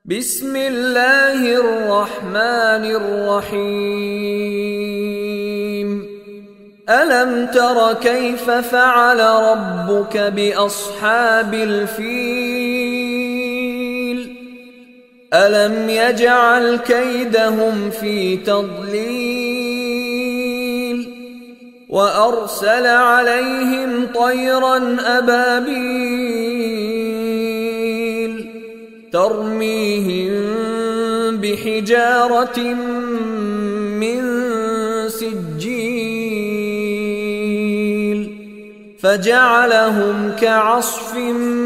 بسم الله الرحمن الرحيم ألم تر كيف فعل ربك بأصحاب الفيل ألم يجعل كيدهم في تضليل وأرسل عليهم طيرا أبابيل ترميهم بحجارة من سجيل فجعلهم كعصف